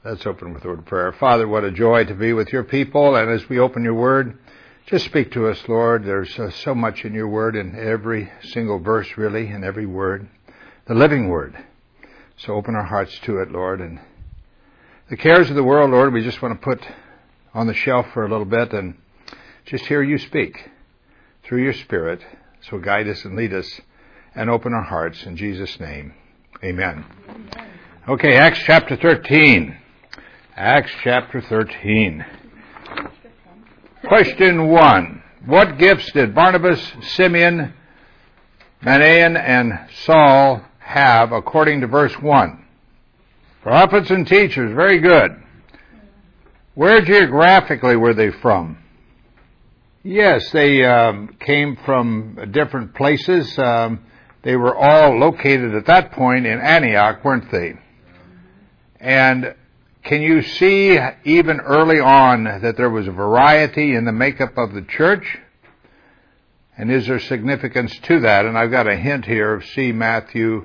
Let's open with a word of prayer. Father, what a joy to be with your people. And as we open your word, just speak to us, Lord. There's so much in your word, in every single verse, really, in every word. The living word. So open our hearts to it, Lord. And the cares of the world, Lord, we just want to put on the shelf for a little bit and just hear you speak through your Spirit. So guide us and lead us and open our hearts in Jesus' name. Amen. Okay, Acts chapter 13. Acts chapter 13. Question 1. What gifts did Barnabas, Simeon, Manaen, and Saul have according to verse 1? Prophets and teachers. Very good. Where geographically were they from? Yes, they came from different places. They were all located at that point in Antioch, weren't they? And can you see even early on that there was a variety in the makeup of the church? And is there significance to that? And I've got a hint here of see Matthew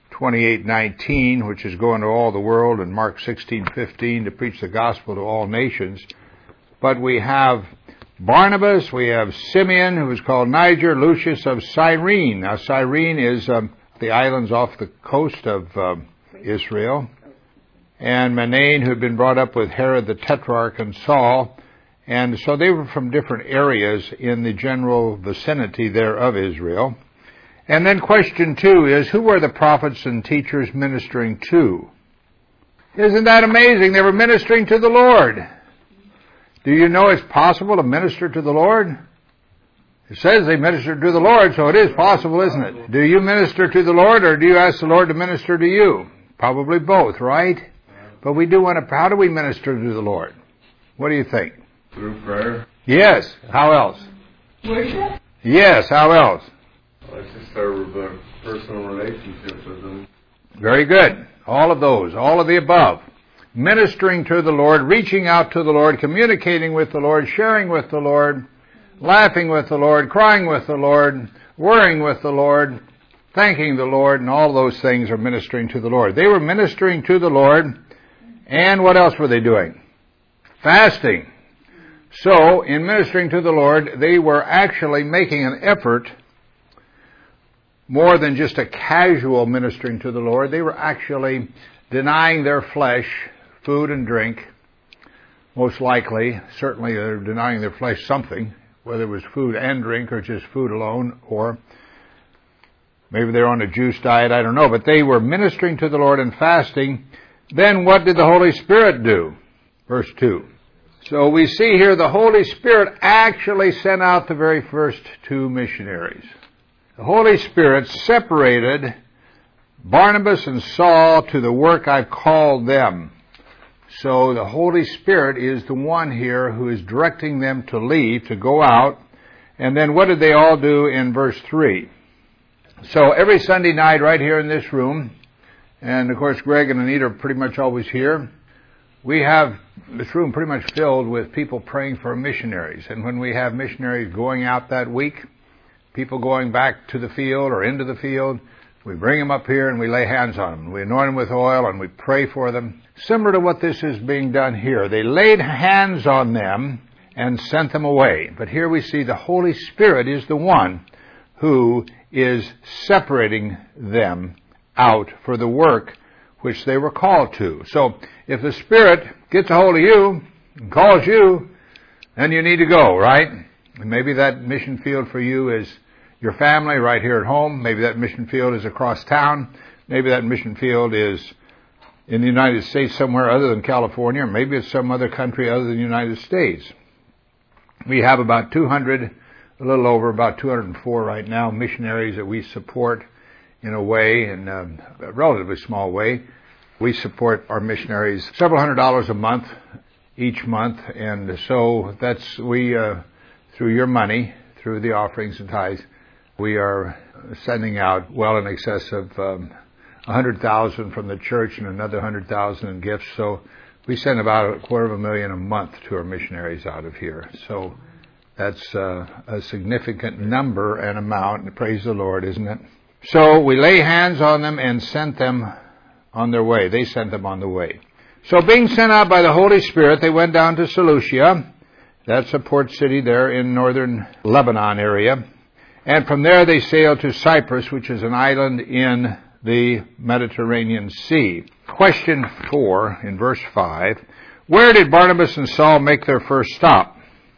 28:19, which is going to all the world, and Mark 16:15 to preach the gospel to all nations. But we have Barnabas, we have Simeon, who is called Niger, Lucius of Cyrene. Now Cyrene is the islands off the coast of Israel. And Manaen, who had been brought up with Herod the Tetrarch and Saul. And so they were from different areas in the general vicinity there of Israel. And then question 2 is, who were the prophets and teachers ministering to? Isn't that amazing? They were ministering to the Lord. Do you know it's possible to minister to the Lord? It says they ministered to the Lord, so it is possible, isn't it? Do you minister to the Lord, or do you ask the Lord to minister to you? Probably both, right? But we do want to, how do we minister to the Lord? What do you think? Through prayer. Yes. How else? Worship? Yes. How else? Well, it's just our personal relationship with Him. Very good. All of those. All of the above. Ministering to the Lord, reaching out to the Lord, communicating with the Lord, sharing with the Lord, laughing with the Lord, crying with the Lord, worrying with the Lord, thanking the Lord, and all those things are ministering to the Lord. They were ministering to the Lord, and what else were they doing? Fasting. So, in ministering to the Lord, they were actually making an effort, more than just a casual ministering to the Lord. They were actually denying their flesh, food and drink, most likely. Certainly they're denying their flesh something, whether it was food and drink or just food alone, or maybe they're on a juice diet, I don't know. But they were ministering to the Lord and fasting. Then what did the Holy Spirit do? Verse 2. So we see here the Holy Spirit actually sent out the very first 2 missionaries. The Holy Spirit separated Barnabas and Saul to the work I've called them. So the Holy Spirit is the one here who is directing them to leave, to go out. And then what did they all do in verse 3? So every Sunday night right here in this room, and of course Greg and Anita are pretty much always here, we have this room pretty much filled with people praying for missionaries. And when we have missionaries going out that week, people going back to the field or into the field, we bring them up here and we lay hands on them. We anoint them with oil and we pray for them. Similar to what this is being done here. They laid hands on them and sent them away. But here we see the Holy Spirit is the one who is separating them out for the work which they were called to. So if the Spirit gets a hold of you and calls you, then you need to go, right? And maybe that mission field for you is your family right here at home. Maybe that mission field is across town. Maybe that mission field is in the United States somewhere other than California. Or maybe it's some other country other than the United States. We have about 200, a little over about 204 right now, missionaries that we support in a way, in a relatively small way. We support our missionaries several $100s a month, each month. And so that's, through your money, through the offerings and tithes, we are sending out well in excess of 100,000 from the church and another 100,000 in gifts. So we send about $250,000 a month to our missionaries out of here. So that's a significant number and amount. And praise the Lord, isn't it? So we lay hands on them and sent them on their way. They sent them on the way. So being sent out by the Holy Spirit, they went down to Seleucia. That's a port city there in northern Lebanon area. And from there they sailed to Cyprus, which is an island in the Mediterranean Sea. Question 4 in verse 5. Where did Barnabas and Saul make their first stop?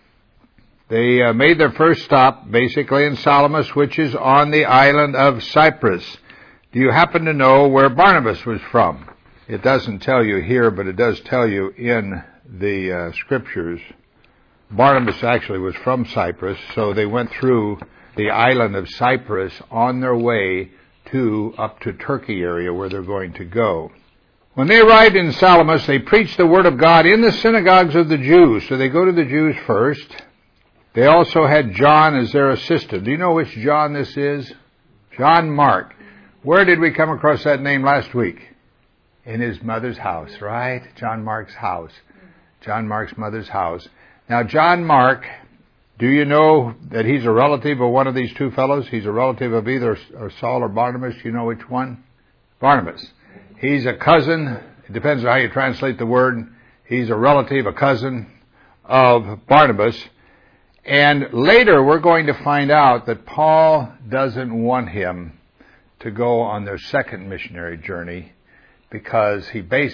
They made their first stop basically in Salamis, which is on the island of Cyprus. Do you happen to know where Barnabas was from? It doesn't tell you here, but it does tell you in the scriptures. Barnabas actually was from Cyprus, so they went through the island of Cyprus on their way up to Turkey area where they're going to go. When they arrived in Salamis, they preached the word of God in the synagogues of the Jews. So they go to the Jews first. They also had John as their assistant. Do you know which John this is? John Mark. Where did we come across that name last week? In his mother's house, right? John Mark's house. John Mark's mother's house. Now, John Mark, do you know that he's a relative of one of these two fellows? He's a relative of either Saul or Barnabas. Do you know which one? Barnabas. He's a cousin. It depends on how you translate the word. He's a relative, a cousin of Barnabas. And later we're going to find out that Paul doesn't want him to go on their second missionary journey because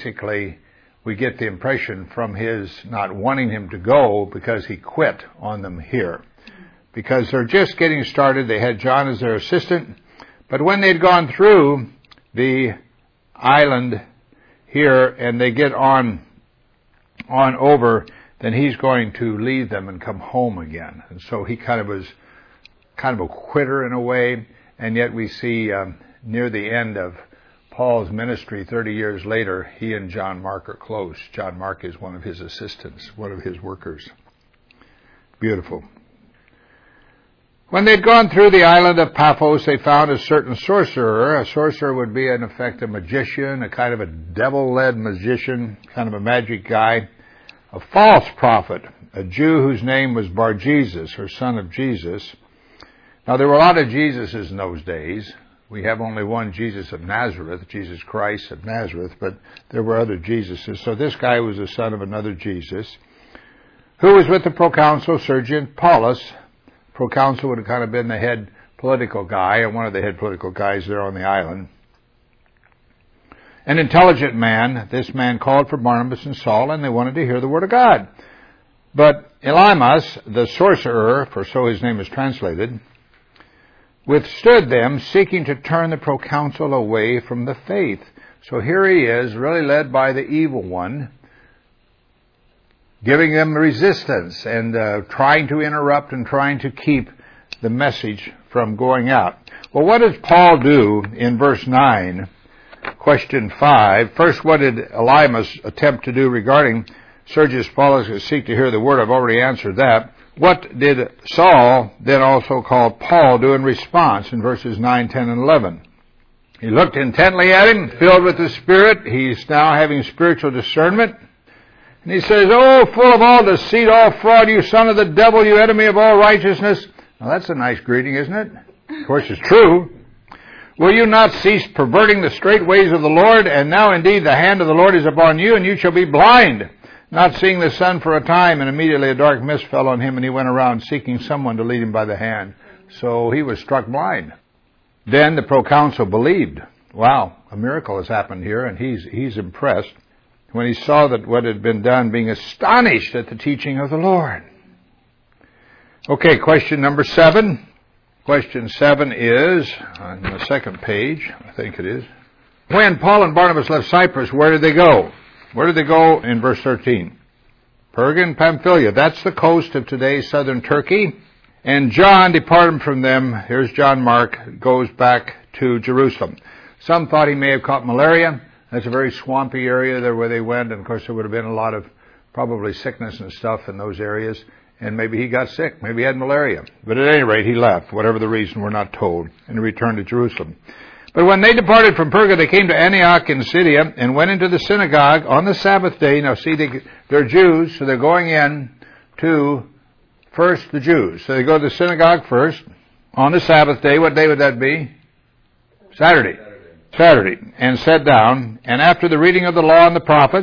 we get the impression from his not wanting him to go because he quit on them here. Because they're just getting started. They had John as their assistant. But when they'd gone through the island here and they get on over, then he's going to leave them and come home again. And so he was kind of a quitter in a way. And yet we see near the end of Paul's ministry 30 years later, he and John Mark are close. John Mark is one of his assistants, one of his workers. Beautiful. When they'd gone through the island of Paphos, they found a certain sorcerer. A sorcerer would be, in effect, a magician, a kind of a devil-led magician, kind of a magic guy. A false prophet, a Jew whose name was Bar-Jesus, or son of Jesus. Now, there were a lot of Jesuses in those days. We have only one Jesus of Nazareth, Jesus Christ of Nazareth, but there were other Jesuses. So this guy was the son of another Jesus, who was with the proconsul Sergius Paulus. Proconsul would have kind of been the head political guy, and one of the head political guys there on the island. An intelligent man, this man called for Barnabas and Saul, and they wanted to hear the word of God. But Elymas, the sorcerer, for so his name is translated, withstood them, seeking to turn the proconsul away from the faith. So here he is, really led by the evil one, giving them resistance and trying to interrupt and trying to keep the message from going out. Well, what does Paul do in verse 9? Question 5. First, what did Elymas attempt to do regarding Sergius Paulus to seek to hear the word? I've already answered that. What did Saul, then also called Paul, do in response in verses 9, 10, and 11? He looked intently at him, filled with the Spirit. He's now having spiritual discernment. And he says, "Oh, full of all deceit, all fraud, you son of the devil, you enemy of all righteousness." Now that's a nice greeting, isn't it? Of course, it's true. "Will you not cease perverting the straight ways of the Lord? And now indeed the hand of the Lord is upon you, and you shall be blind, not seeing the sun for a time." And immediately a dark mist fell on him, and he went around seeking someone to lead him by the hand. So he was struck blind. Then the proconsul believed. Wow, a miracle has happened here, and he's impressed when he saw that what had been done, being astonished at the teaching of the Lord. Okay, question number 7. Question 7 is on the second page, I think it is. When Paul and Barnabas left Cyprus, where did they go? Where did they go in verse 13? Perga and Pamphylia. That's the coast of today's southern Turkey. And John departed from them. Here's John Mark, goes back to Jerusalem. Some thought he may have caught malaria. That's a very swampy area there where they went. And of course there would have been a lot of probably sickness and stuff in those areas. And maybe he got sick. Maybe he had malaria. But at any rate, he left. Whatever the reason, we're not told. And he returned to Jerusalem. But when they departed from Perga, they came to Antioch in Pisidia and went into the synagogue on the Sabbath day. Now see, they're Jews, so they're going in to first the Jews. So they go to the synagogue first on the Sabbath day. What day would that be? Saturday. And sat down. And after the reading of the law and the prophets,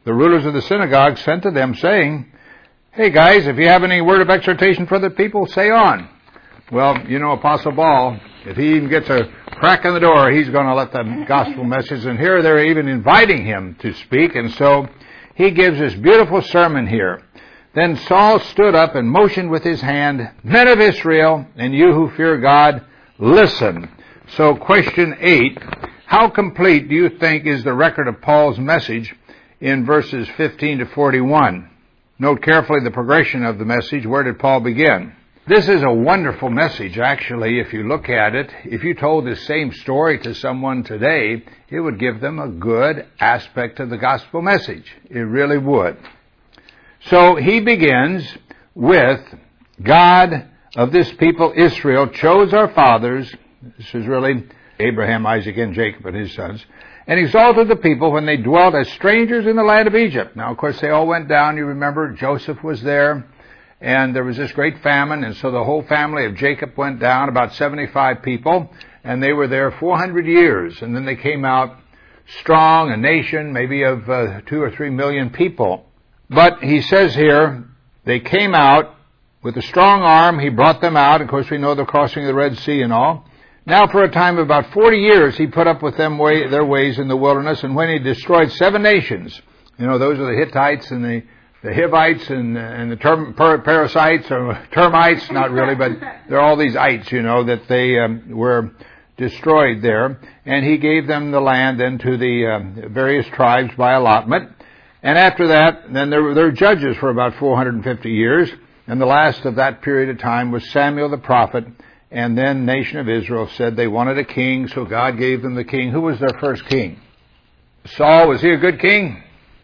the rulers of the synagogue sent to them, saying, "Hey guys, if you have any word of exhortation for the people, say on." Well, you know Apostle Paul, if he even gets a crack in the door, he's going to let the gospel message. And here they're even inviting him to speak. And so he gives this beautiful sermon here. Then Saul stood up and motioned with his hand, "Men of Israel, and you who fear God, listen." So question 8, how complete do you think is the record of Paul's message in verses 15 to 41? Note carefully the progression of the message. Where did Paul begin? This is a wonderful message, actually, if you look at it. If you told the same story to someone today, it would give them a good aspect of the gospel message. It really would. So he begins with, God of this people Israel chose our fathers, this is really Abraham, Isaac, and Jacob and his sons, and exalted the people when they dwelt as strangers in the land of Egypt. Now, of course, they all went down. You remember Joseph was there, and there was this great famine, and so the whole family of Jacob went down, about 75 people, and they were there 400 years, and then they came out strong, a nation maybe of 2 or 3 million people. But he says here, they came out with a strong arm. He brought them out. Of course, we know the crossing of the Red Sea and all. Now, for a time of about 40 years, he put up with them their ways in the wilderness. And when he destroyed 7 nations, you know, those are the Hittites and the Hivites and the Perizzites, or termites, not really, but there are all these ites, you know, that they were destroyed there. And he gave them the land then to the various tribes by allotment. And after that, then there were judges for about 450 years. And the last of that period of time was Samuel the prophet. And then the nation of Israel said they wanted a king, so God gave them the king. Who was their first king? Saul. Was he a good king?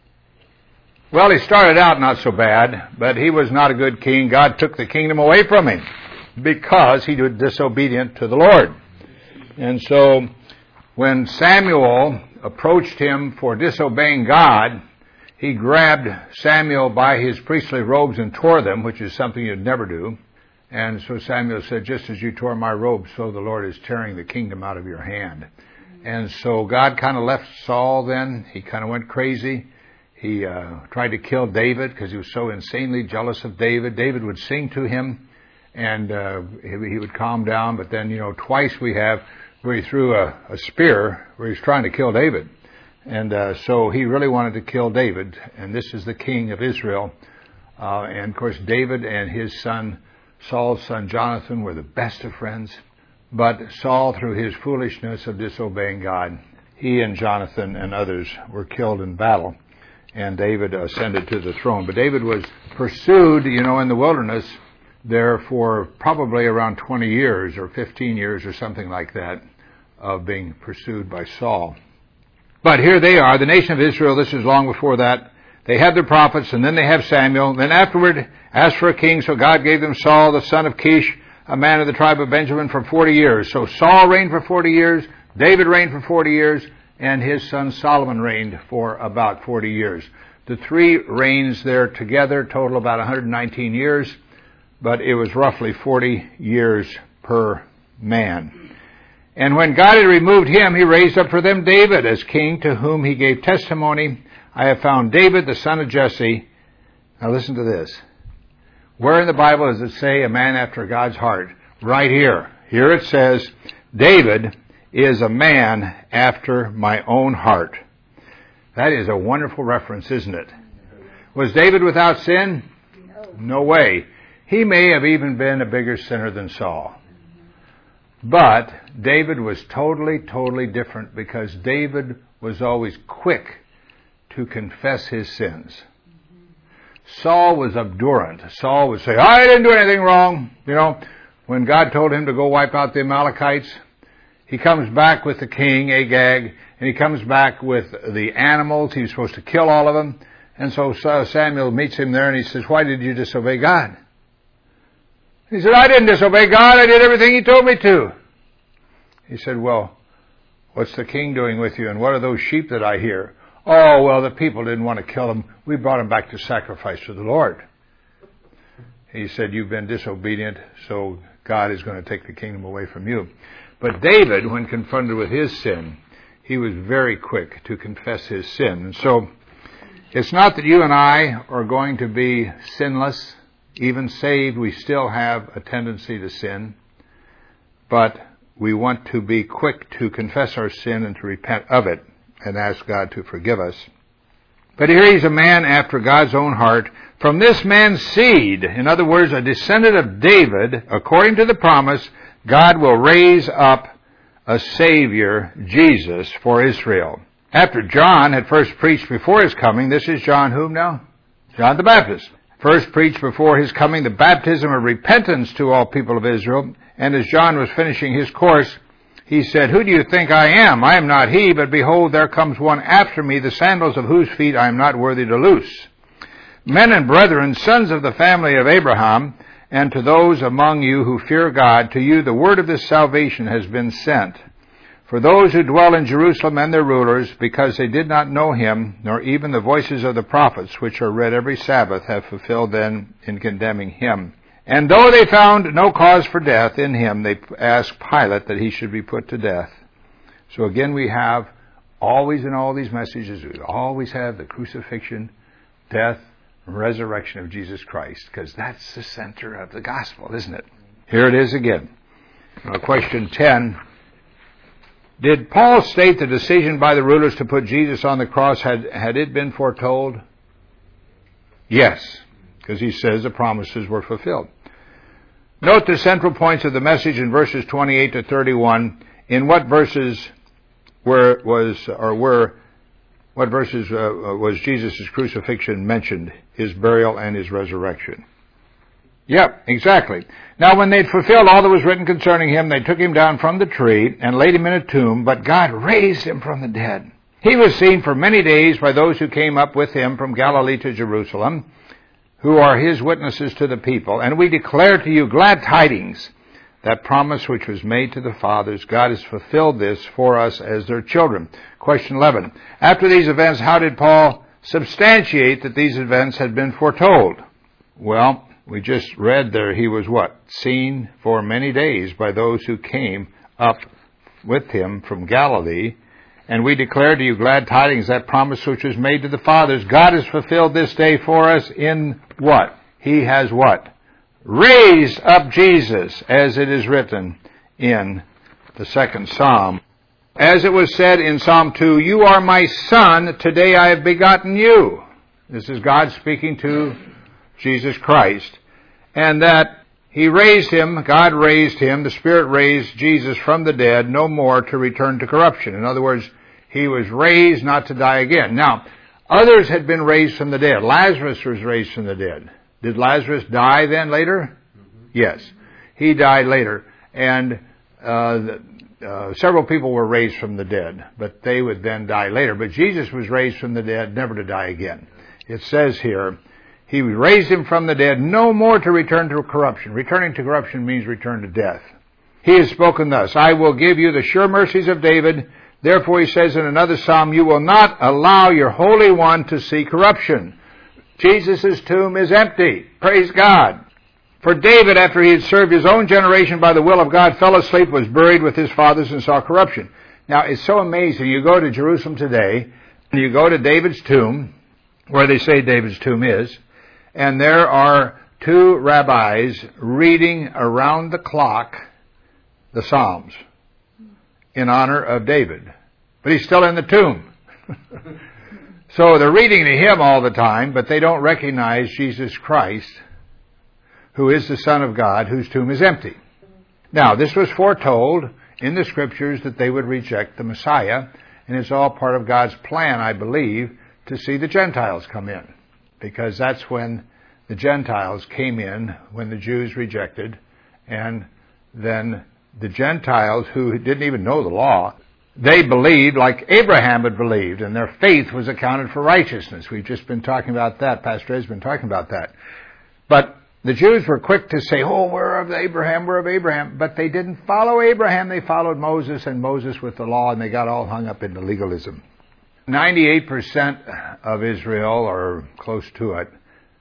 Well, he started out not so bad, but he was not a good king. God took the kingdom away from him because he was disobedient to the Lord. And so when Samuel approached him for disobeying God, he grabbed Samuel by his priestly robes and tore them, which is something you'd never do. And so Samuel said, "Just as you tore my robes, so the Lord is tearing the kingdom out of your hand." And so God kind of left Saul then. He kind of went crazy. He tried to kill David because he was so insanely jealous of David. David would sing to him, and he would calm down. But then, you know, twice we have where he threw a spear where he was trying to kill David. And so he really wanted to kill David, and this is the king of Israel. And, of course, David and his son, Saul's son Jonathan, were the best of friends. But Saul, through his foolishness of disobeying God, he and Jonathan and others were killed in battle, and David ascended to the throne. But David was pursued, you know, in the wilderness there for probably around 20 years or 15 years or something like that of being pursued by Saul. But here they are, the nation of Israel. This is long before that. They had their prophets, and then they have Samuel. Then afterward, asked for a king, so God gave them Saul, the son of Kish, a man of the tribe of Benjamin, for 40 years. So Saul reigned for 40 years, David reigned for 40 years, and his son Solomon reigned for about 40 years. The 3 reigns there together total about 119 years, but it was roughly 40 years per man. And when God had removed him, he raised up for them David as king, to whom he gave testimony, "I have found David, the son of Jesse." Now listen to this. Where in the Bible does it say a man after God's heart? Right here. Here it says, David is a man after my own heart. That is a wonderful reference, isn't it? Was David without sin? No way. He may have even been a bigger sinner than Saul. But David was totally different, because David was always quick to confess his sins. Saul was obdurant. Saul would say, "I didn't do anything wrong." You know, when God told him to go wipe out the Amalekites, he comes back with the king, Agag, and he comes back with the animals. He was supposed to kill all of them. And so Samuel meets him there, and he says, "Why did you disobey God?" He said, "I didn't disobey God. I did everything he told me to." He said, "Well, what's the king doing with you? And what are those sheep that I hear?" "Oh, well, the people didn't want to kill them. We brought them back to sacrifice to the Lord." He said, "You've been disobedient, so God is going to take the kingdom away from you." But David, when confronted with his sin, he was very quick to confess his sin. And so It's not that you and I are going to be sinless. Even saved, we still have a tendency to sin. But we want to be quick to confess our sin and to repent of it and ask God to forgive us. But here he's a man after God's own heart. From this man's seed, in other words, a descendant of David, according to the promise, God will raise up a Savior, Jesus, for Israel. After John had first preached before his coming, this is John whom now? John the Baptist. First preached before his coming the baptism of repentance to all people of Israel. And as John was finishing his course, he said, "Who do you think I am? I am not he, but behold, there comes one after me, the sandals of whose feet I am not worthy to loose. Men and brethren, sons of the family of Abraham, and to those among you who fear God, to you the word of this salvation has been sent. For those who dwell in Jerusalem and their rulers, because they did not know him, nor even the voices of the prophets, which are read every Sabbath, have fulfilled them in condemning him. And though they found no cause for death in him, they asked Pilate that he should be put to death." So again, we have always in all these messages, we always have the crucifixion, death, resurrection of Jesus Christ, because that's the center of the gospel, isn't it? Here it is again. Question 10. Did Paul state the decision by the rulers to put Jesus on the cross, had it been foretold? Yes, because he says the promises were fulfilled. Note the central points of the message in verses 28 to 31. In what verses was Jesus' crucifixion mentioned, his burial and his resurrection? Yep, exactly. Now when they'd fulfilled all that was written concerning him, they took him down from the tree and laid him in a tomb, but God raised him from the dead. He was seen for many days by those who came up with him from Galilee to Jerusalem, who are his witnesses to the people. And we declare to you glad tidings, that promise which was made to the fathers. God has fulfilled this for us as their children. Question 11. After these events, how did Paul substantiate that these events had been foretold? Well, we just read there he was what? Seen for many days by those who came up with him from Galilee. And we declare to you glad tidings, that promise which was made to the fathers. God has fulfilled this day for us in what? He has what? Raised up Jesus, as it is written in the second Psalm. As it was said in Psalm 2, "You are my son, today I have begotten you." This is God speaking to Jesus Christ. And that he raised him, God raised him, the Spirit raised Jesus from the dead, no more to return to corruption. In other words, he was raised not to die again. Now, others had been raised from the dead. Lazarus was raised from the dead. Did Lazarus die then later? Mm-hmm. Yes. He died later. And several people were raised from the dead, but they would then die later. But Jesus was raised from the dead, never to die again. It says here, he raised him from the dead, no more to return to corruption. Returning to corruption means return to death. He has spoken thus, "I will give you the sure mercies of David." Therefore, he says in another psalm, "You will not allow your Holy One to see corruption." Jesus' tomb is empty. Praise God. For David, after he had served his own generation by the will of God, fell asleep, was buried with his fathers, and saw corruption. Now, it's so amazing. You go to Jerusalem today, and you go to David's tomb, where they say David's tomb is, and there are two rabbis reading around the clock the Psalms in honor of David. But he's still in the tomb. So they're reading to him all the time, but they don't recognize Jesus Christ, who is the Son of God, whose tomb is empty. Now, this was foretold in the Scriptures that they would reject the Messiah, and it's all part of God's plan, I believe, to see the Gentiles come in. Because that's when the Gentiles came in, when the Jews rejected, and then the Gentiles who didn't even know the law, they believed like Abraham had believed, and their faith was accounted for righteousness. We've just been talking about that. Pastor Ed's been talking about that. But the Jews were quick to say, "Oh, we're of Abraham, we're of Abraham." But they didn't follow Abraham. They followed Moses, and Moses with the law, and they got all hung up into legalism. 98% of Israel, or close to it,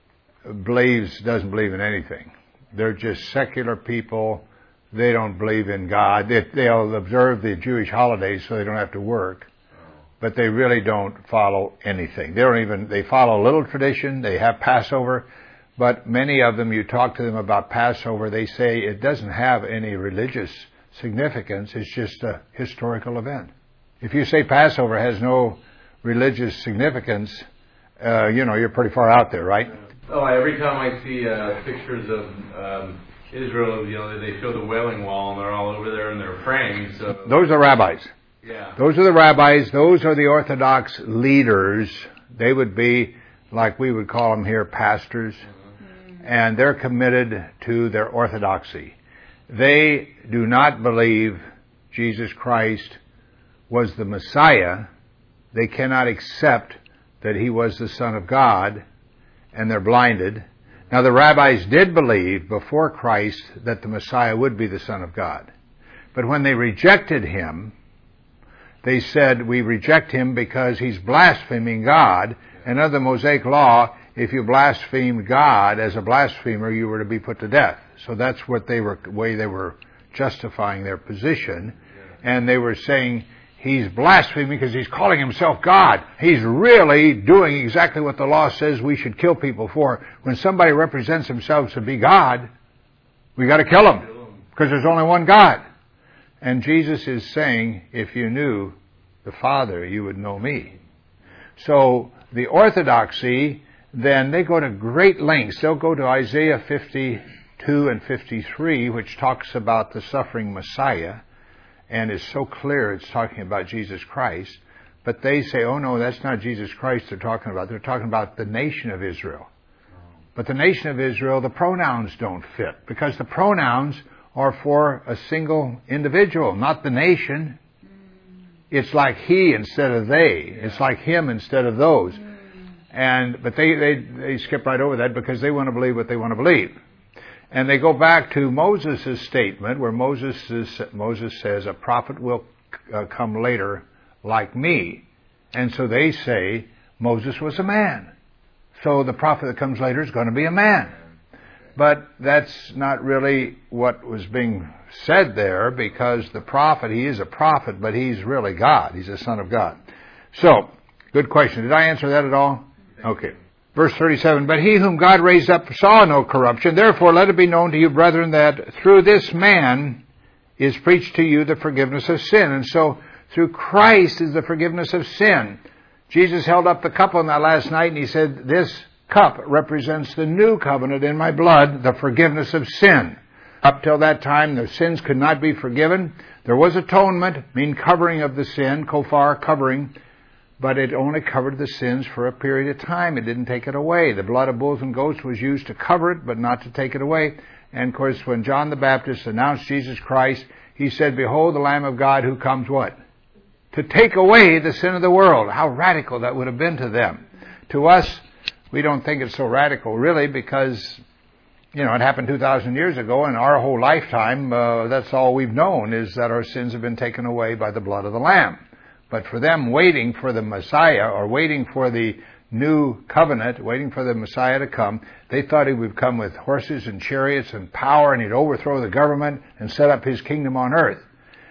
doesn't believe in anything. They're just secular people. They don't believe in God. They'll observe the Jewish holidays so they don't have to work. but they really don't follow anything. They follow a little tradition. They have Passover, but many of them, you talk to them about Passover, they say it doesn't have any religious significance. It's just a historical event. If you say Passover has no religious significance, you're pretty far out there, right? Oh, every time I see pictures of Israel, they show the Wailing Wall, and they're all over there and they're praying. So those are rabbis. Yeah. Those are the rabbis. Those are the Orthodox leaders. They would be, like we would call them here, pastors. And they're committed to their orthodoxy. They do not believe Jesus Christ was the Messiah. They cannot accept that He was the Son of God, and they're blinded. Now, the rabbis did believe before Christ that the Messiah would be the Son of God. But when they rejected Him, they said, we reject Him because He's blaspheming God. And under the Mosaic Law, if you blasphemed God as a blasphemer, you were to be put to death. So that's what the way they were justifying their position. And they were saying, He's blaspheming because He's calling Himself God. He's really doing exactly what the law says we should kill people for. When somebody represents themselves to be God, we got to kill them because there's only one God. And Jesus is saying, if you knew the Father, you would know me. So the orthodoxy, then they go to great lengths. They'll go to Isaiah 52 and 53, which talks about the suffering Messiah, and is so clear it's talking about Jesus Christ. But they say, oh no, that's not Jesus Christ they're talking about. They're talking about the nation of Israel. But the nation of Israel, the pronouns don't fit, because the pronouns are for a single individual, not the nation. It's like he instead of they. It's like him instead of those. But they skip right over that because they want to believe what they want to believe. And they go back to Moses' statement where Moses says, a prophet will come later like me. And so they say Moses was a man. So the prophet that comes later is going to be a man. But that's not really what was being said there, because the prophet, he is a prophet, but he's really God. He's the Son of God. So, good question. Did I answer that at all? Okay. Verse 37, but he whom God raised up saw no corruption. Therefore let it be known to you, brethren, that through this man is preached to you the forgiveness of sin. And so through Christ is the forgiveness of sin. Jesus held up the cup on that last night and He said, this cup represents the new covenant in my blood, the forgiveness of sin. Up till that time, the sins could not be forgiven. There was atonement, mean covering of the sin, kofar, covering, but it only covered the sins for a period of time. It didn't take it away. The blood of bulls and goats was used to cover it, but not to take it away. And of course, when John the Baptist announced Jesus Christ, he said, behold the Lamb of God who comes what? To take away the sin of the world. How radical that would have been to them. To us, we don't think it's so radical, really, because, it happened 2,000 years ago, and our whole lifetime, that's all we've known, is that our sins have been taken away by the blood of the Lamb. But for them, waiting for the Messiah, or waiting for the new covenant, waiting for the Messiah to come, they thought He would come with horses and chariots and power, and He'd overthrow the government and set up His kingdom on earth.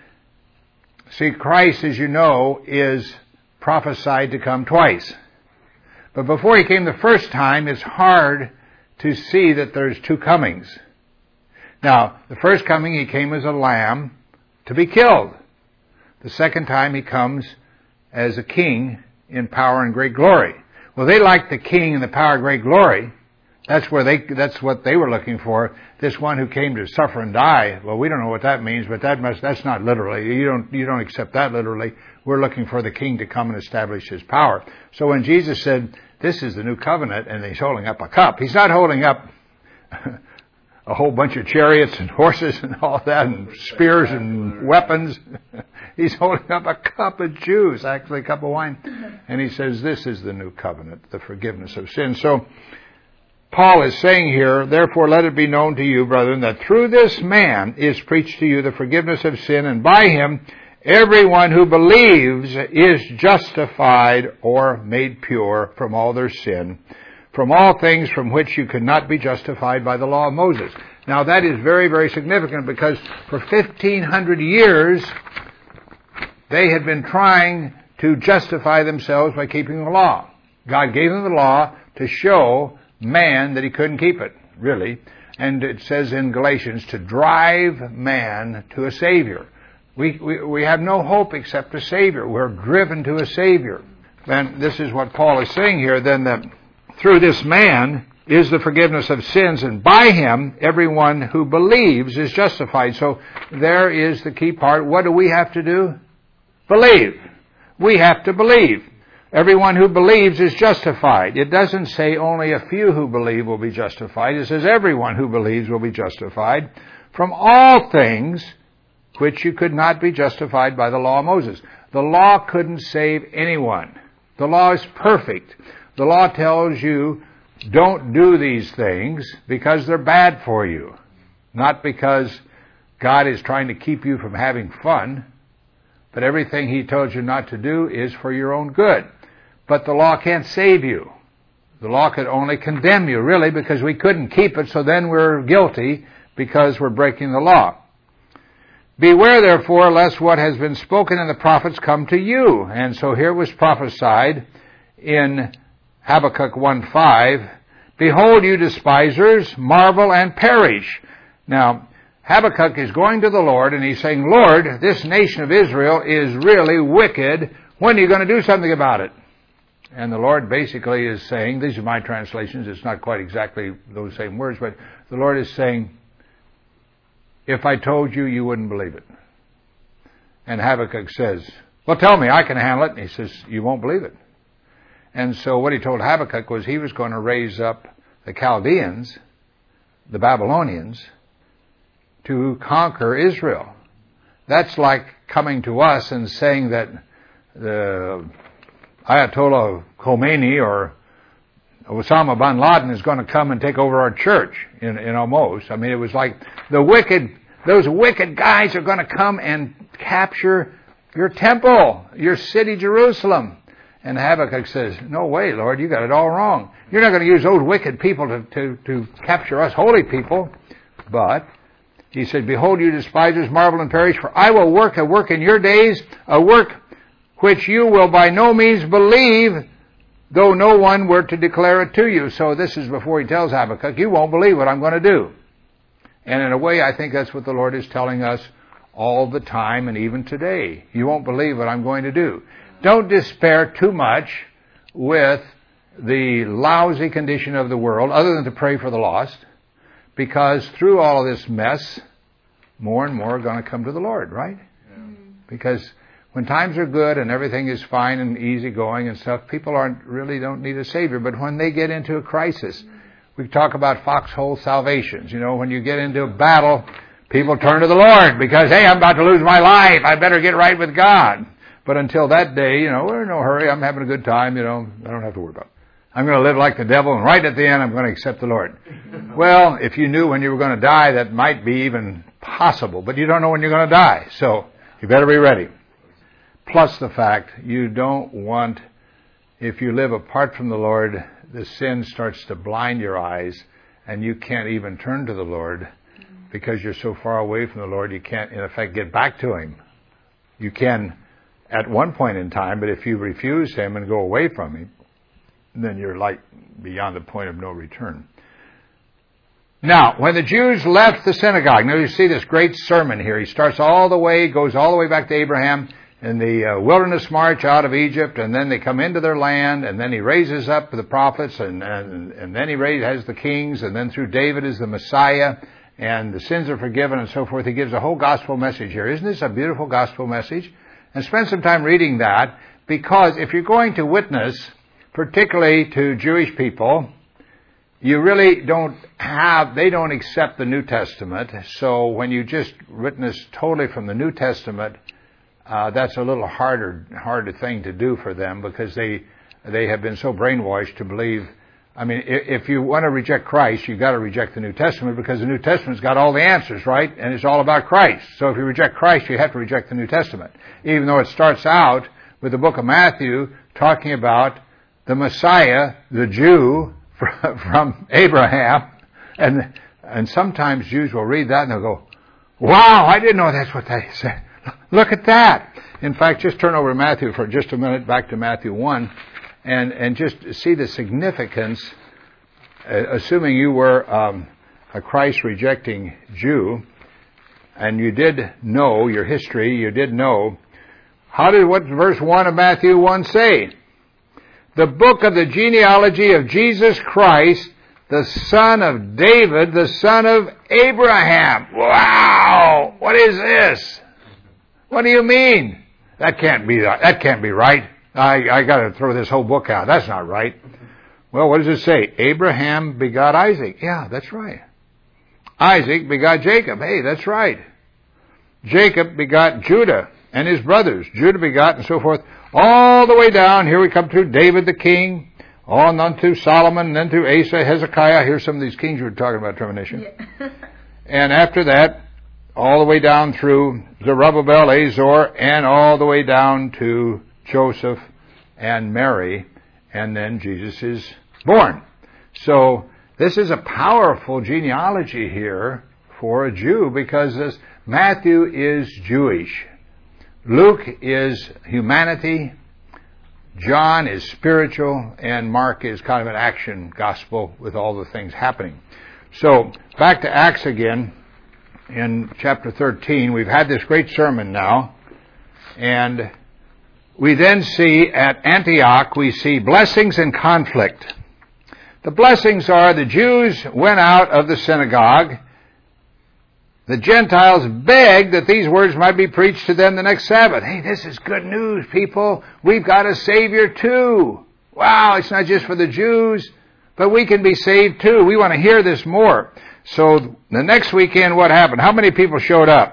See, Christ, as you know, is prophesied to come twice. But before He came the first time, it's hard to see that there's two comings. Now, the first coming, He came as a lamb to be killed. The second time He comes as a king in power and great glory. Well, they liked the king and the power and great glory. That's what they were looking for. This one who came to suffer and die. Well, we don't know what that means, but that's not literally. You don't accept that literally. We're looking for the king to come and establish His power. So when Jesus said, this is the new covenant, and He's holding up a cup, He's not holding up a whole bunch of chariots and horses and all that, and spears and weapons. He's holding up a cup of juice, actually a cup of wine. And He says, this is the new covenant, the forgiveness of sin. So Paul is saying here, therefore let it be known to you, brethren, that through this man is preached to you the forgiveness of sin, and by Him everyone who believes is justified or made pure from all their sin, from all things from which you could not be justified by the law of Moses. Now that is very, very significant, because for 1,500 years they had been trying to justify themselves by keeping the law. God gave them the law to show man that he couldn't keep it, really. And it says in Galatians, to drive man to a Savior. We have no hope except a Savior. We're driven to a Savior. And this is what Paul is saying here, then, that through this man is the forgiveness of sins, and by him everyone who believes is justified. So there is the key part. What do we have to do? Believe. We have to believe. Everyone who believes is justified. It doesn't say only a few who believe will be justified. It says everyone who believes will be justified from all things which you could not be justified by the law of Moses. The law couldn't save anyone. The law is perfect. The law tells you, don't do these things because they're bad for you. Not because God is trying to keep you from having fun, but everything he told you not to do is for your own good. But the law can't save you. The law could only condemn you, really, because we couldn't keep it, so then we're guilty because we're breaking the law. Beware, therefore, lest what has been spoken in the prophets come to you. And so here was prophesied in Habakkuk 1:5, behold, you despisers, marvel and perish. Now, Habakkuk is going to the Lord and he's saying, Lord, this nation of Israel is really wicked. When are you going to do something about it? And the Lord basically is saying, these are my translations, it's not quite exactly those same words, but the Lord is saying, if I told you, you wouldn't believe it. And Habakkuk says, well, tell me, I can handle it. And he says, you won't believe it. And so what he told Habakkuk was he was going to raise up the Chaldeans, the Babylonians, to conquer Israel. That's like coming to us and saying that the Ayatollah Khomeini or Osama bin Laden is going to come and take over our church in Almost. I mean, it was like those wicked guys are going to come and capture your temple, your city, Jerusalem. And Habakkuk says, no way, Lord, you got it all wrong. You're not going to use those wicked people to capture us holy people. But he said, behold, you despisers, marvel and perish, for I will work a work in your days, a work which you will by no means believe, though no one were to declare it to you. So this is before he tells Habakkuk, you won't believe what I'm going to do. And in a way, I think that's what the Lord is telling us all the time and even today. You won't believe what I'm going to do. Don't despair too much with the lousy condition of the world, other than to pray for the lost, because through all of this mess, more and more are going to come to the Lord, right? Yeah. Because when times are good and everything is fine and easy going and stuff, people don't need a Savior. But when they get into a crisis, we talk about foxhole salvations. You know, when you get into a battle, people turn to the Lord because, hey, I'm about to lose my life. I better get right with God. But until that day, we're in no hurry. I'm having a good time, I don't have to worry about it. I'm going to live like the devil, and right at the end, I'm going to accept the Lord. Well, if you knew when you were going to die, that might be even possible. But you don't know when you're going to die. So you better be ready. Plus the fact you don't want, if you live apart from the Lord, the sin starts to blind your eyes, and you can't even turn to the Lord because you're so far away from the Lord, you can't, in effect, get back to Him. You can at one point in time, but if you refuse Him and go away from Him, then you're like beyond the point of no return. Now, when the Jews left the synagogue, now you see this great sermon here. He starts goes all the way back to Abraham in the wilderness march out of Egypt, and then they come into their land, and then he raises up the prophets, and then he has the kings, and then through David is the Messiah, and the sins are forgiven and so forth. He gives a whole gospel message here. Isn't this a beautiful gospel message? And spend some time reading that, because if you're going to witness, particularly to Jewish people, you really they don't accept the New Testament. So when you just witness totally from the New Testament, that's a little harder thing to do for them, because they have been so brainwashed to believe. I mean, if you want to reject Christ, you've got to reject the New Testament, because the New Testament's got all the answers, right? And it's all about Christ. So if you reject Christ, you have to reject the New Testament. Even though it starts out with the book of Matthew talking about the Messiah, the Jew from Abraham. And sometimes Jews will read that and they'll go, wow, I didn't know that's what they said. Look at that. In fact, just turn over to Matthew for just a minute, back to Matthew 1, and just see the significance, assuming you were a Christ-rejecting Jew, and you did know your history, you did know, what verse 1 of Matthew 1 say? The book of the genealogy of Jesus Christ, the son of David, the son of Abraham. Wow! What is this? What do you mean? That can't be right. I got to throw this whole book out. That's not right. Well, what does it say? Abraham begot Isaac. Yeah, that's right. Isaac begot Jacob. Hey, that's right. Jacob begot Judah and his brothers. Judah begot and so forth. All the way down, here we come to David the king, on unto Solomon, then to Asa, Hezekiah. Here's some of these kings we were talking about, termination. Yeah. And after that, all the way down through Zerubbabel, Azor, and all the way down to Joseph and Mary, and then Jesus is born. So this is a powerful genealogy here for a Jew, because Matthew is Jewish. Luke is humanity, John is spiritual, and Mark is kind of an action gospel with all the things happening. So, back to Acts again, in chapter 13, we've had this great sermon now, and we then see at Antioch, we see blessings and conflict. The blessings are the Jews went out of the synagogue. The Gentiles begged that these words might be preached to them the next Sabbath. Hey, this is good news, people. We've got a Savior too. Wow, it's not just for the Jews, but we can be saved too. We want to hear this more. So the next weekend, what happened? How many people showed up?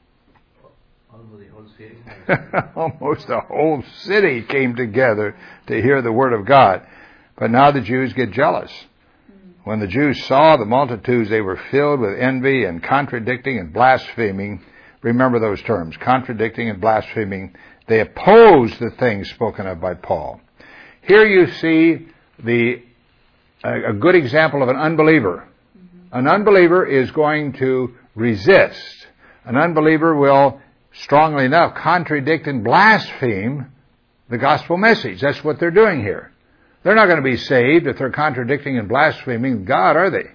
Almost the whole city came together to hear the Word of God. But now the Jews get jealous. When the Jews saw the multitudes, they were filled with envy and contradicting and blaspheming. Remember those terms, contradicting and blaspheming. They opposed the things spoken of by Paul. Here you see a good example of an unbeliever. An unbeliever is going to resist. An unbeliever will, strongly enough, contradict and blaspheme the gospel message. That's what they're doing here. They're not going to be saved if they're contradicting and blaspheming God, are they?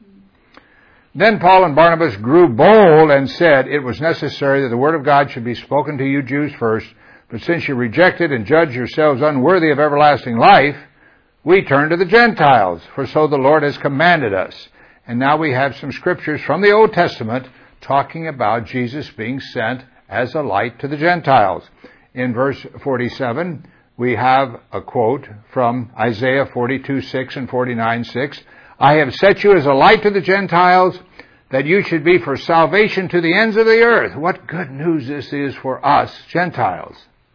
Then Paul and Barnabas grew bold and said, it was necessary that the word of God should be spoken to you Jews first, but since you rejected and judged yourselves unworthy of everlasting life, we turn to the Gentiles, for so the Lord has commanded us. And now we have some scriptures from the Old Testament talking about Jesus being sent as a light to the Gentiles. In verse 47, we have a quote from Isaiah 42:6 and 49:6. I have set you as a light to the Gentiles, that you should be for salvation to the ends of the earth. What good news this is for us, Gentiles.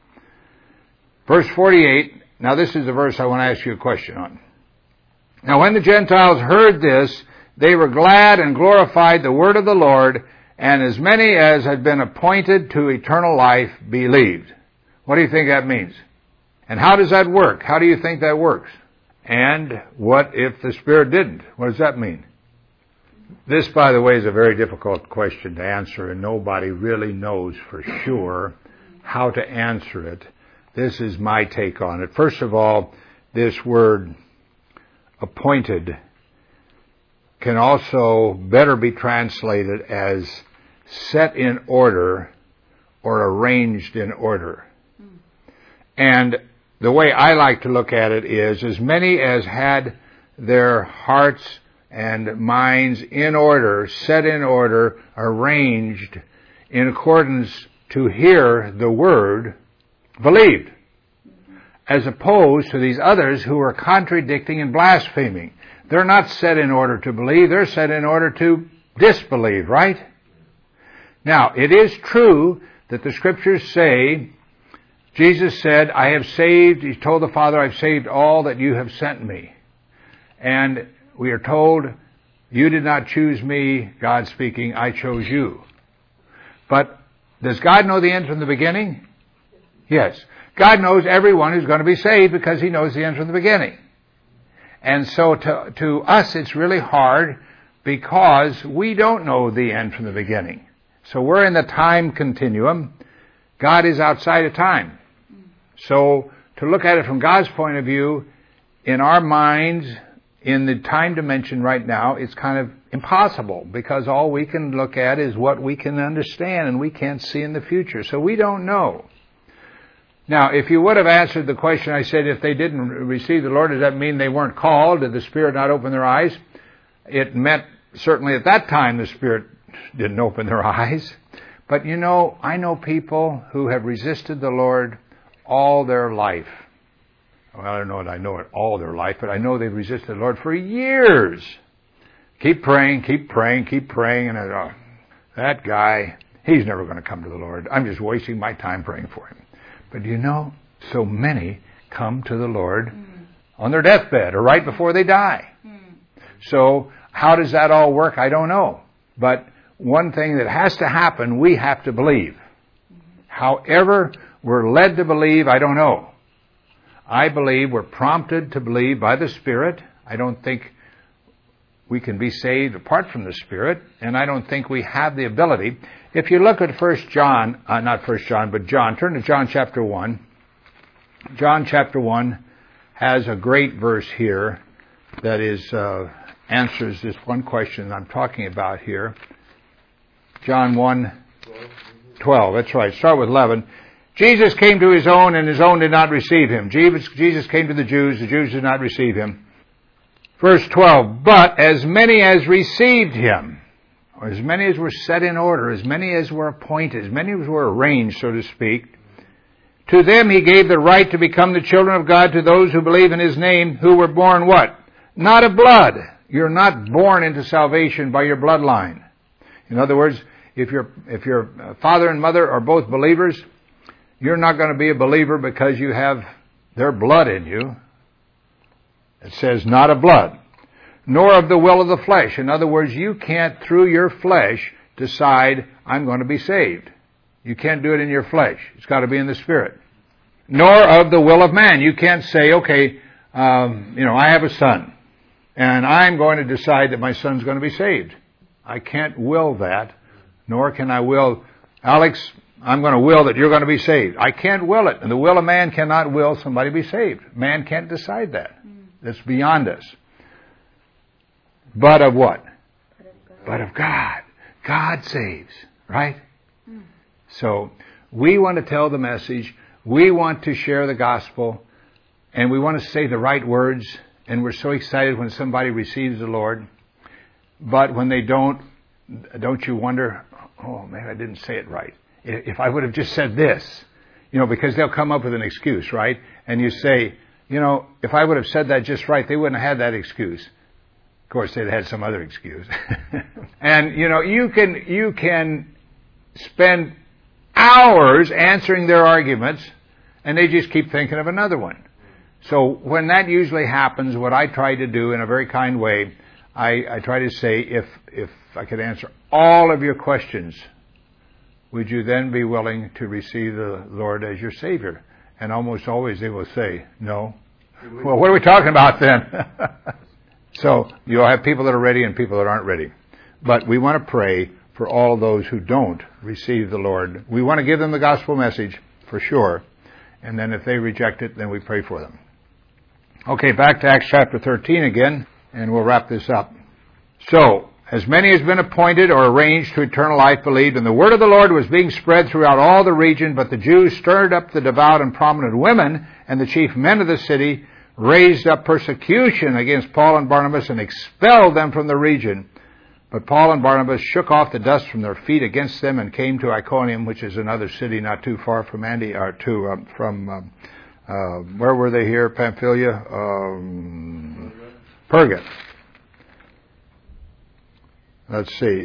Verse 48, now this is the verse I want to ask you a question on. Now when the Gentiles heard this, they were glad and glorified the word of the Lord, and as many as had been appointed to eternal life believed. What do you think that means? And how does that work? How do you think that works? And what if the Spirit didn't? What does that mean? This, by the way, is a very difficult question to answer, and nobody really knows for sure how to answer it. This is my take on it. First of all, this word appointed can also better be translated as set in order or arranged in order. And the way I like to look at it is, as many as had their hearts and minds in order, set in order, arranged in accordance to hear the word, believed. As opposed to these others who are contradicting and blaspheming. They're not set in order to believe, they're set in order to disbelieve, right? Now, it is true that the Scriptures say, Jesus said, I have saved, he told the Father, I've saved all that you have sent me. And we are told, you did not choose me, God speaking, I chose you. But does God know the end from the beginning? Yes. God knows everyone who's going to be saved because he knows the end from the beginning. And so to us it's really hard because we don't know the end from the beginning. So we're in the time continuum. God is outside of time. So to look at it from God's point of view, in our minds, in the time dimension right now, it's kind of impossible because all we can look at is what we can understand and we can't see in the future. So we don't know. Now, if you would have answered the question I said, if they didn't receive the Lord, does that mean they weren't called? Did the Spirit not open their eyes? It meant certainly at that time the Spirit didn't open their eyes. But you know, I know people who have resisted the Lord all their life. Well, I don't know that I know it all their life, but I know they've resisted the Lord for years. Keep praying, keep praying, keep praying, and that guy, he's never going to come to the Lord. I'm just wasting my time praying for him. But you know, so many come to the Lord on their deathbed or right before they die. So how does that all work? I don't know. But one thing that has to happen, we have to believe. However we're led to believe, I don't know. I believe we're prompted to believe by the Spirit. I don't think we can be saved apart from the Spirit, and I don't think we have the ability. If you look at John, turn to John chapter 1. John chapter 1 has a great verse here that answers this one question I'm talking about here. John 1:12. That's right. Start with 11. Jesus came to his own, and his own did not receive him. Jesus came to the Jews did not receive him. Verse 12. But as many as received him, or as many as were set in order, as many as were appointed, as many as were arranged, so to speak, to them he gave the right to become the children of God, to those who believe in his name, who were born what? Not of blood. You're not born into salvation by your bloodline. In other words, if your father and mother are both believers, you're not going to be a believer because you have their blood in you. It says not of blood, nor of the will of the flesh. In other words, you can't, through your flesh, decide, I'm going to be saved. You can't do it in your flesh. It's got to be in the Spirit. Nor of the will of man. You can't say, okay, I have a son, and I'm going to decide that my son's going to be saved. I can't will that, nor can I will, Alex, I'm going to will that you're going to be saved. I can't will it. And the will of man cannot will somebody be saved. Man can't decide that. That's beyond us. But of what? But of God. God saves, right? So we want to tell the message. We want to share the gospel. And we want to say the right words. And we're so excited when somebody receives the Lord. But when they don't you wonder, oh man, I didn't say it right. If I would have just said this, because they'll come up with an excuse, right? And you say, if I would have said that just right, they wouldn't have had that excuse. Of course, they'd had some other excuse. And, you can spend hours answering their arguments, and they just keep thinking of another one. So when that usually happens, what I try to do in a very kind way, I try to say, if I could answer all of your questions, would you then be willing to receive the Lord as your Savior? And almost always they will say, no. Well, what are we talking about then? So you'll have people that are ready and people that aren't ready. But we want to pray for all those who don't receive the Lord. We want to give them the gospel message, for sure. And then if they reject it, then we pray for them. Okay, back to Acts chapter 13 again, and we'll wrap this up. So, as many as been appointed or arranged to eternal life believed, and the word of the Lord was being spread throughout all the region, but the Jews stirred up the devout and prominent women, and the chief men of the city raised up persecution against Paul and Barnabas and expelled them from the region. But Paul and Barnabas shook off the dust from their feet against them and came to Iconium, which is another city not too far from where were they here? Pamphylia? Perga. Let's see.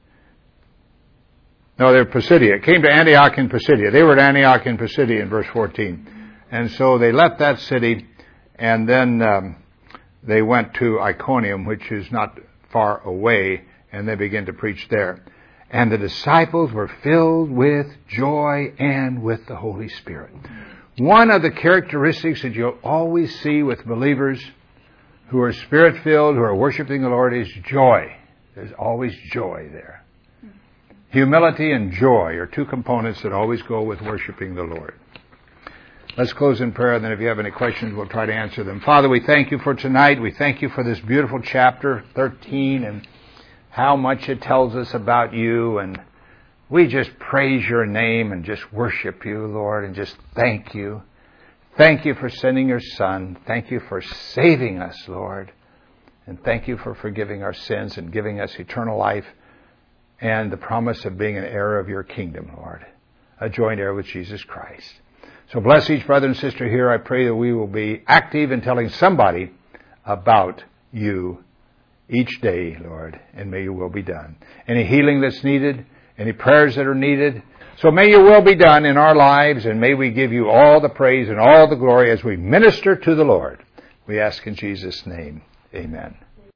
No, they're Pisidia. Came to Antioch in Pisidia. They were at Antioch in Pisidia in verse 14. And so they left that city, and then they went to Iconium, which is not far away, and they began to preach there. And the disciples were filled with joy and with the Holy Spirit. One of the characteristics that you'll always see with believers who are Spirit-filled, who are worshiping the Lord, is joy. There's always joy there. Humility and joy are two components that always go with worshiping the Lord. Let's close in prayer, and then if you have any questions, we'll try to answer them. Father, we thank you for tonight. We thank you for this beautiful chapter 13 and how much it tells us about you. And we just praise your name and just worship you, Lord, and just thank you. Thank you for sending your Son. Thank you for saving us, Lord. And thank you for forgiving our sins and giving us eternal life and the promise of being an heir of your kingdom, Lord, a joint heir with Jesus Christ. So bless each brother and sister here. I pray that we will be active in telling somebody about you each day, Lord, and may your will be done. Any healing that's needed, any prayers that are needed. So may your will be done in our lives, and may we give you all the praise and all the glory as we minister to the Lord. We ask in Jesus' name. Amen.